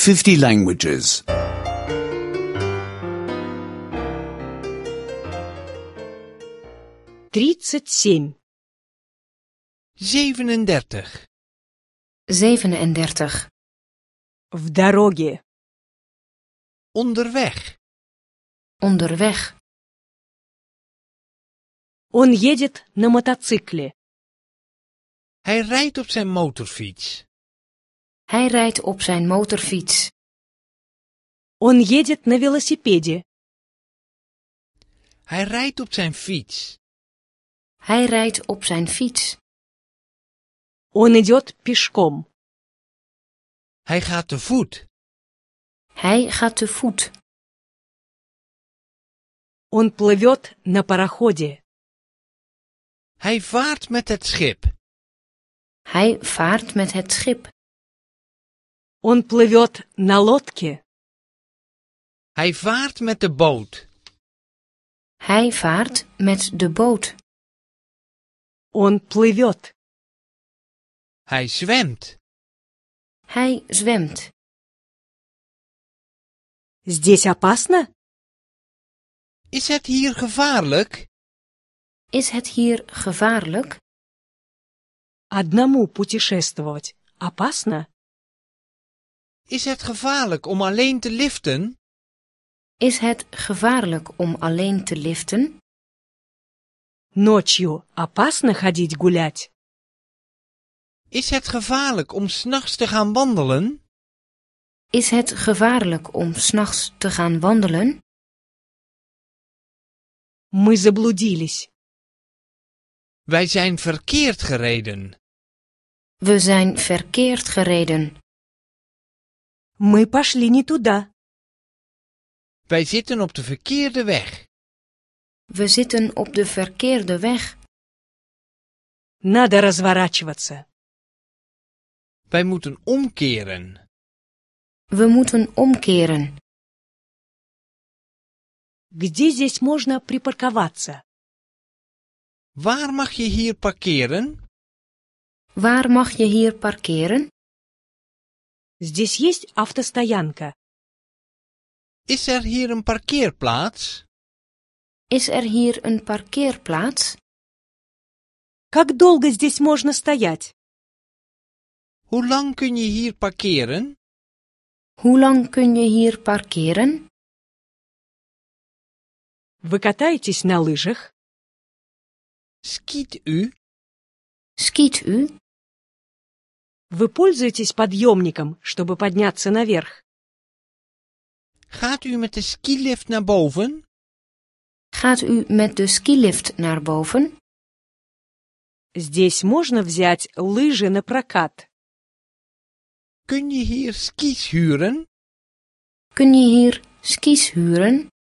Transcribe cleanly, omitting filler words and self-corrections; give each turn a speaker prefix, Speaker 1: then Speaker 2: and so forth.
Speaker 1: 50 languages.
Speaker 2: 37.
Speaker 3: 37.
Speaker 4: 37.
Speaker 2: В дороге.
Speaker 3: Onderweg.
Speaker 4: Onderweg.
Speaker 2: Он едет на мотоцикле.
Speaker 3: Hij rijdt op zijn motorfiets.
Speaker 4: Hij rijdt op zijn motorfiets.
Speaker 2: Он едет на велосипеде.
Speaker 3: Hij rijdt op zijn fiets.
Speaker 4: Hij rijdt op zijn fiets.
Speaker 2: Он идет пешком.
Speaker 3: Hij gaat te voet.
Speaker 4: Hij gaat te voet.
Speaker 2: Он плывет на пароходе.
Speaker 3: Hij vaart met het schip.
Speaker 4: Hij vaart met het schip.
Speaker 2: Он плывет на лодке.
Speaker 3: Hij vaart met de boot.
Speaker 4: Hij vaart met de boot.
Speaker 2: Он плывет.
Speaker 3: Hij zwemt.
Speaker 4: Hij zwemt.
Speaker 2: Здесь опасно?
Speaker 3: Is het hier gevaarlijk?
Speaker 4: Is het hier gevaarlijk?
Speaker 2: Одному путешествовать опасно?
Speaker 3: Is het gevaarlijk om alleen te liften?
Speaker 4: Is het gevaarlijk om alleen te liften?
Speaker 2: Ночью опасно ходить гулять?
Speaker 3: Is het gevaarlijk om 's nachts te gaan wandelen?
Speaker 4: Is het gevaarlijk om 's nachts te gaan wandelen?
Speaker 2: Мы заблудились.
Speaker 3: Wij zijn verkeerd gereden.
Speaker 4: We zijn verkeerd gereden.
Speaker 2: Мы пошли не туда.
Speaker 3: Wij zitten op de verkeerde weg.
Speaker 4: We zitten op de verkeerde weg.
Speaker 2: Надо разворачиваться.
Speaker 3: Wij moeten omkeren.
Speaker 4: We moeten omkeren.
Speaker 2: Где здесь можно припарковаться?
Speaker 3: Waar mag je hier parkeren?
Speaker 4: Waar mag je hier parkeren?
Speaker 2: Здесь есть автостоянка.
Speaker 3: Is er hier een parkeerplaats?
Speaker 4: Is er hier een parkeerplaats?
Speaker 2: Как долго здесь можно стоять?
Speaker 3: Hoe lang kun je hier parkeren?
Speaker 4: Hoe lang kun je hier parkeren?
Speaker 2: Вы катаетесь на лыжах?
Speaker 3: Skiet u?
Speaker 4: Skiet u?
Speaker 2: Вы пользуетесь подъемником, чтобы подняться наверх?
Speaker 3: Gaat u met de skilift naar boven?
Speaker 4: Gaat u met de skilift naar boven?
Speaker 2: Здесь можно взять лыжи на прокат.
Speaker 3: Kun je hier skis huren?
Speaker 4: Kun je hier skis huren?